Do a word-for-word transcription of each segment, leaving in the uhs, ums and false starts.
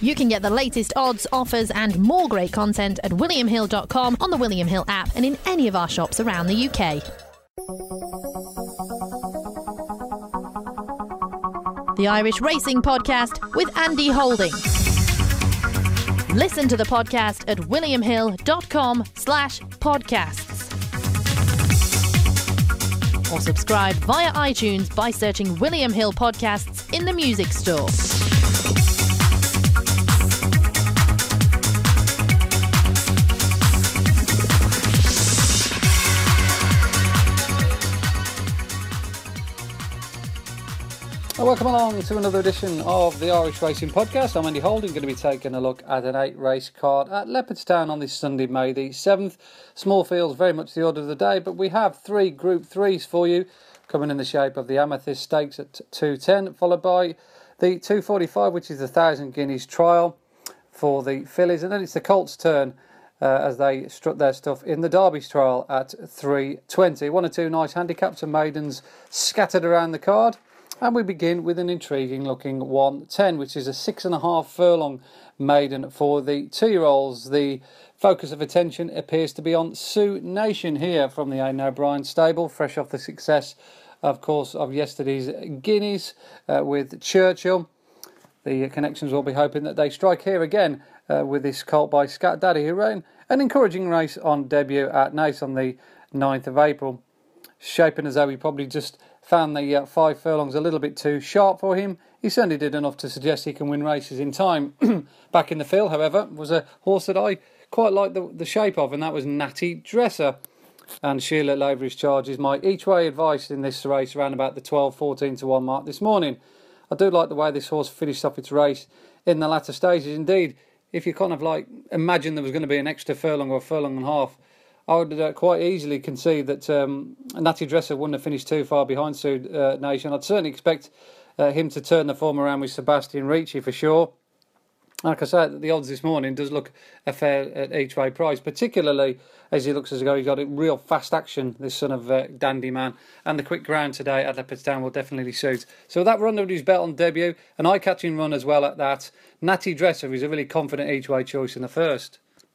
You can get the latest odds, offers and more great content at william hill dot com, on the William Hill app and in any of our shops around the U K. The Irish Racing Podcast with Andy Holding. Listen to the podcast at william hill dot com slash podcasts. Or subscribe via iTunes by searching William Hill Podcasts in the music store. Welcome along to another edition of the Irish Racing Podcast. I'm Andy Holding, going to be taking a look at an eight race card at Leopardstown on this Sunday, May the seventh. Small fields, very much the order of the day, but we have three Group threes for you, coming in the shape of the Amethyst Stakes at two ten, followed by the two forty-five, which is the one thousand Guineas trial for the fillies, and then it's the Colts' turn uh, as they strut their stuff in the Derby's trial at three twenty. One or two nice handicaps and maidens scattered around the card. And we begin with an intriguing looking one ten, which is a six and a half furlong maiden for the two-year-olds. The focus of attention appears to be on Sioux Nation here from the Aidan O'Brien stable, fresh off the success, of course, of yesterday's Guineas uh, with Churchill. The connections will be hoping that they strike here again uh, with this colt by Scat Daddy, who ran an encouraging race on debut at Naas on the ninth of April. Shaping as though he probably just found the uh, five furlongs a little bit too sharp for him. He certainly did enough to suggest he can win races in time. Back in the field, however, was a horse that I quite like the, the shape of, and that was Natty Dresser. And Sheila Lavery's charge is my each-way advice in this race around about the twelve fourteen to one mark this morning. I do like the way this horse finished off its race in the latter stages. Indeed, if you kind of like imagine there was going to be an extra furlong or a furlong and a half, I would uh, quite easily concede that um, Natty Dresser wouldn't have finished too far behind Sioux uh, Nation. I'd certainly expect uh, him to turn the form around with Sebastian Ricci for sure. Like I said, the odds this morning does look a fair at each way price, particularly as he looks as though he's got a real fast action, this son of uh, Dandy Man, and the quick ground today at Leopardstown will definitely suit. So that run under his belt on debut, an eye-catching run as well at that. Natty Dresser is a really confident each way choice in the first.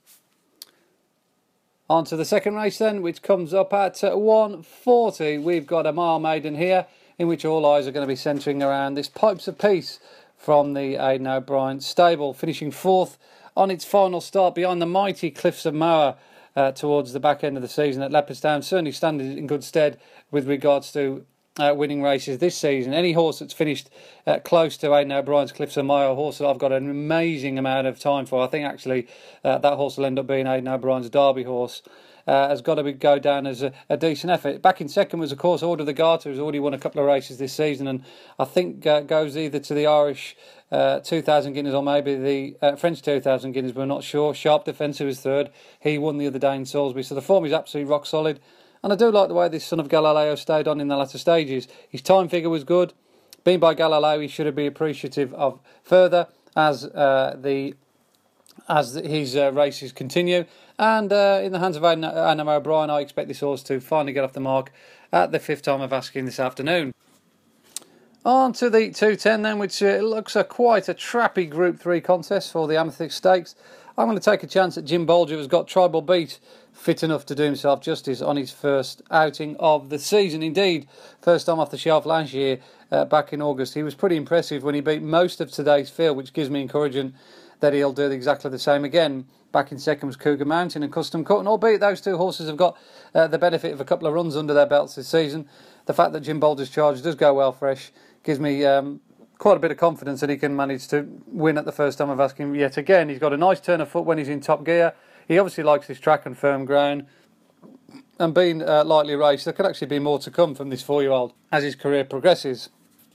On to the second race then, which comes up at one forty. We've got a mile maiden here, in which all eyes are going to be centring around this Pipes of Peace from the Aidan O'Brien stable, finishing fourth on its final start behind the mighty Cliffs of Moher uh, towards the back end of the season at Leopardstown. Certainly standing in good stead with regards to Uh, winning races this season. Any horse that's finished uh, close to Aidan O'Brien's Cliffs of Moher, a horse that I've got an amazing amount of time for. I think actually uh, that horse will end up being Aidan O'Brien's Derby horse. Uh, has got to be, go down as a, a decent effort. Back in second was, of course, Order the Garter, who's already won a couple of races this season, and I think uh, goes either to the Irish uh, two thousand Guineas or maybe the uh, French two thousand Guineas, we're not sure. Sharp Defence, who was third. He won the other day in Salisbury, so the form is absolutely rock solid. And I do like the way this son of Galileo stayed on in the latter stages. His time figure was good. Being by Galileo, he should be appreciative of further as uh, the as his uh, races continue. And uh, in the hands of Aidan O'Brien, I expect this horse to finally get off the mark at the fifth time of asking this afternoon. On to the two ten then, which uh, looks a quite a trappy Group three contest for the Amethyst Stakes. I'm going to take a chance at Jim Bolger, who's got Tribal Beat fit enough to do himself justice on his first outing of the season. Indeed, first time off the shelf last year, uh, back in August. He was pretty impressive when he beat most of today's field, which gives me encouragement that he'll do exactly the same again. Back in second was Cougar Mountain and Custom Cut, and albeit those two horses have got uh, the benefit of a couple of runs under their belts this season, the fact that Jim Bolger's charge does go well fresh gives me um, quite a bit of confidence that he can manage to win at the first time of asking yet again. He's got a nice turn of foot when he's in top gear. He obviously likes his track and firm ground. And being uh, lightly raced, there could actually be more to come from this four-year-old as his career progresses.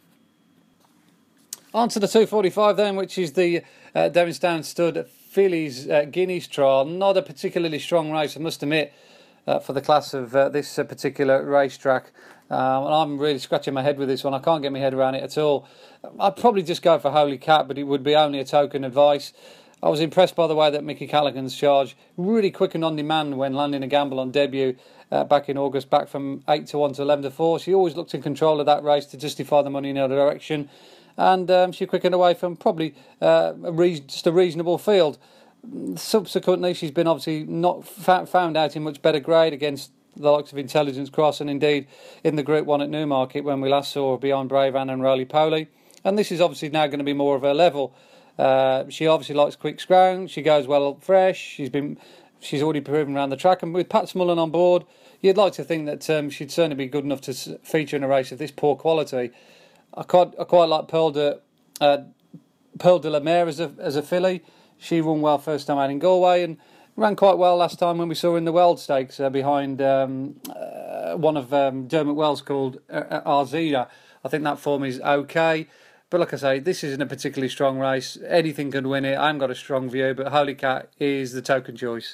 On to the two forty-five then, which is the uh, Derrinstown Stud Fillies uh, Guineas trial. Not a particularly strong race, I must admit, uh, for the class of uh, this uh, particular racetrack. Um, and I'm really scratching my head with this one. I can't get my head around it at all. I'd probably just go for Holy Cat, but it would be only a token advice. I was impressed by the way that Mickey Callaghan's charge really quick and on demand when landing a gamble on debut uh, back in August, back from eight to one to eleven to four. She always looked in control of that race to justify the money in her direction. and um, she quickened away from probably uh, a reason, just a reasonable field. Subsequently, she's been obviously not found out in much better grade against the likes of Intelligence Cross, and indeed in the Group one at Newmarket when we last saw her behind Brave Anne and Roly Poly. And this is obviously now going to be more of her level. Uh, she obviously likes quick ground. She goes well fresh. She's been, she's already proven around the track, and with Pat Smullen on board, you'd like to think that um, she'd certainly be good enough to feature in a race of this poor quality. I quite, I quite like Pearl de, uh, Pearl de la Mer as a as a filly. She won well first time out in Galway and ran quite well last time when we saw her in the World Stakes uh, behind um, uh, one of um, Dermot Wells called uh, Arzida. I think that form is okay. But like I say, this isn't a particularly strong race. Anything can win it. I haven't got a strong view, but Holy Cat is the token choice.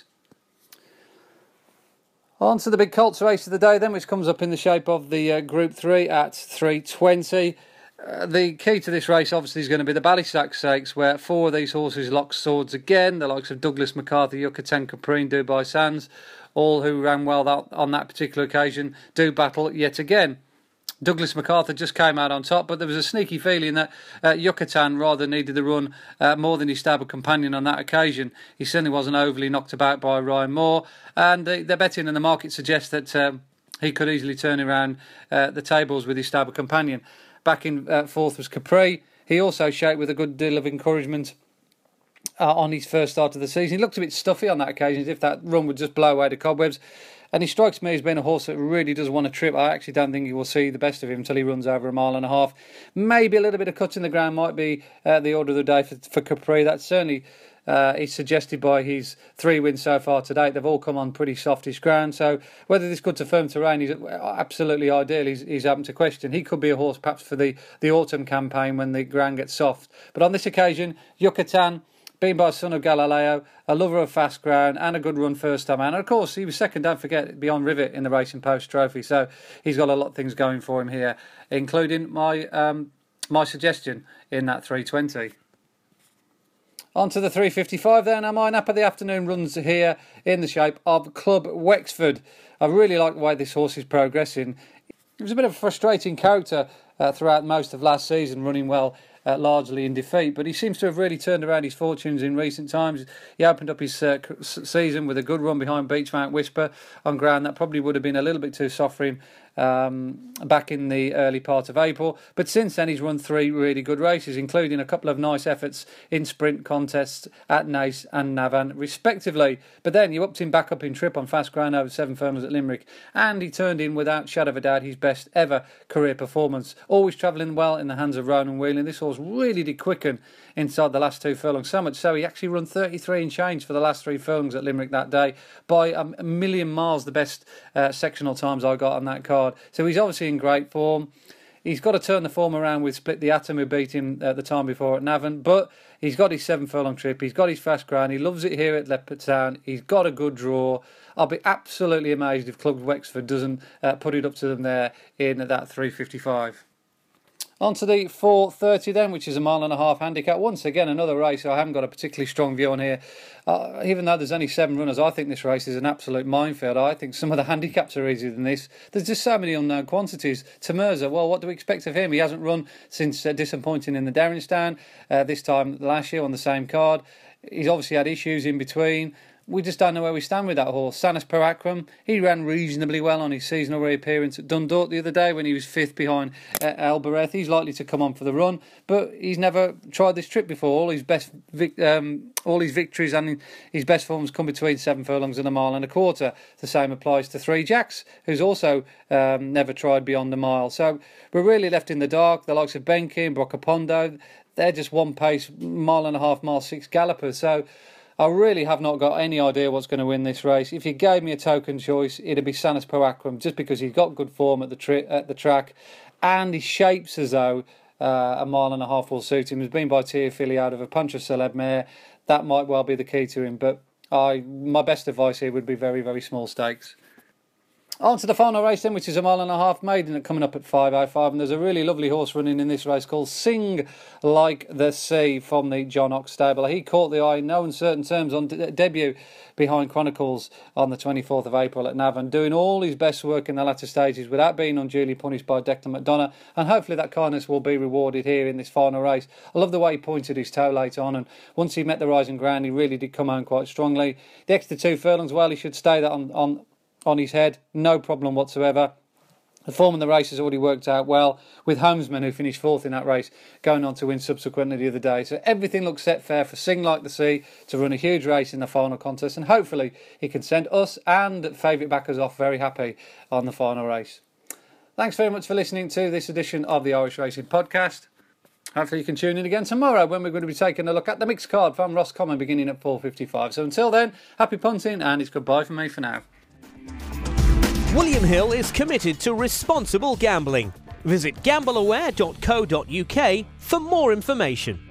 On to the big Colts race of the day then, which comes up in the shape of the uh, Group three at three twenty. Uh, the key to this race obviously is going to be the Ballysack Stakes, where four of these horses lock swords again. The likes of Douglas MacArthur, Yucatan Caprine, Dubai Sands, all who ran well that, on that particular occasion, do battle yet again. Douglas MacArthur just came out on top, but there was a sneaky feeling that uh, Yucatan rather needed the run uh, more than his stable companion on that occasion. He certainly wasn't overly knocked about by Ryan Moore, and the, the betting and the market suggests that um, he could easily turn around uh, the tables with his stable companion. Back in uh, fourth was Capri. He also shaped with a good deal of encouragement uh, on his first start of the season. He looked a bit stuffy on that occasion, as if that run would just blow away the cobwebs. And he strikes me as being a horse that really does want to trip. I actually don't think you will see the best of him until he runs over a mile and a half. Maybe a little bit of cut in the ground might be uh, the order of the day for, for Capri. That's certainly uh, is suggested by his three wins so far to date. They've all come on pretty softish ground. So whether this good to firm terrain is absolutely ideal, he's, he's open to question. He could be a horse perhaps for the, the autumn campaign when the ground gets soft. But on this occasion, Yucatan, being by Son of Galileo, a lover of fast ground and a good run first time. And of course, he was second, don't forget, beyond Rivet in the Racing Post Trophy. So he's got a lot of things going for him here, including my um, my suggestion in that three twenty. On to the three fifty-five then. Now, my nap of the afternoon runs here in the shape of Club Wexford. I really like the way this horse is progressing. It was a bit of a frustrating character uh, throughout most of last season, running well Uh, largely in defeat, but he seems to have really turned around his fortunes in recent times. He opened up his uh, season with a good run behind Beachmount Whisper on ground that probably would have been a little bit too soft for him um, back in the early part of April, but since then he's run three really good races, including a couple of nice efforts in sprint contests at Naas and Navan respectively. But then you upped him back up in trip on fast ground over seven furlongs at Limerick, and he turned in without shadow of a doubt his best ever career performance, always travelling well in the hands of Ronan Whelan. This horse really did quicken inside the last two furlongs, so much so he actually run thirty-three and change for the last three furlongs at Limerick that day, by a million miles the best uh, sectional times I got on that card. So he's obviously in great form. He's got to turn the form around with Split the Atom, who beat him at the time before at Navan, but he's got his seven furlong trip, he's got his fast ground, he loves it here at Leopardstown, he's got a good draw. I'll be absolutely amazed if Club Wexford doesn't uh, put it up to them there in that three fifty-five. On to the four thirty then, which is a mile and a half handicap. Once again, another race I haven't got a particularly strong view on here. Uh, even though there's only seven runners, I think this race is an absolute minefield. I think some of the handicaps are easier than this. There's just so many unknown quantities. Temerza, well, what do we expect of him? He hasn't run since uh, disappointing in the Derrynstown, uh, this time last year on the same card. He's obviously had issues in between. We just don't know where we stand with that horse. Sanas Parakram, he ran reasonably well on his seasonal reappearance at Dundalk the other day when he was fifth behind uh, Albareth. He's likely to come on for the run, but he's never tried this trip before. All his best, vic- um, all his victories and his best forms come between seven furlongs and a mile and a quarter. The same applies to Three Jacks, who's also um, never tried beyond a mile. So we're really left in the dark. The likes of Benki and Brocapondo, they're just one pace, mile and a half, mile six gallopers. So I really have not got any idea what's going to win this race. If you gave me a token choice, it'd be Sanas Parakram, just because he's got good form at the tri- at the track, and he shapes as though uh, a mile and a half will suit him. He's been by Tiafili out of a Punch of Celeb mare. That might well be the key to him, but I my best advice here would be very, very small stakes. On to the final race then, which is a mile and a half maiden coming up at five oh five, and there's a really lovely horse running in this race called Sing Like the Sea from the John Ox stable. He caught the eye in no uncertain terms on de- debut behind Chronicles on the twenty-fourth of April at Navan, doing all his best work in the latter stages without being unduly punished by Declan McDonough, and hopefully that kindness will be rewarded here in this final race. I love the way he pointed his toe late on, and once he met the rising ground he really did come home quite strongly. The extra two furlongs, well, he should stay that on, on on his head, no problem whatsoever. The form in the race has already worked out well, with Homesman, who finished fourth in that race, going on to win subsequently the other day. So everything looks set fair for Sing Like the Sea to run a huge race in the final contest, and hopefully he can send us and favourite backers off very happy on the final race. Thanks very much for listening to this edition of the Irish Racing Podcast. Hopefully you can tune in again tomorrow when we're going to be taking a look at the mixed card from Roscommon beginning at four fifty-five. So until then, happy punting, and it's goodbye from me for now. William Hill is committed to responsible gambling. Visit gamble aware dot co dot uk for more information.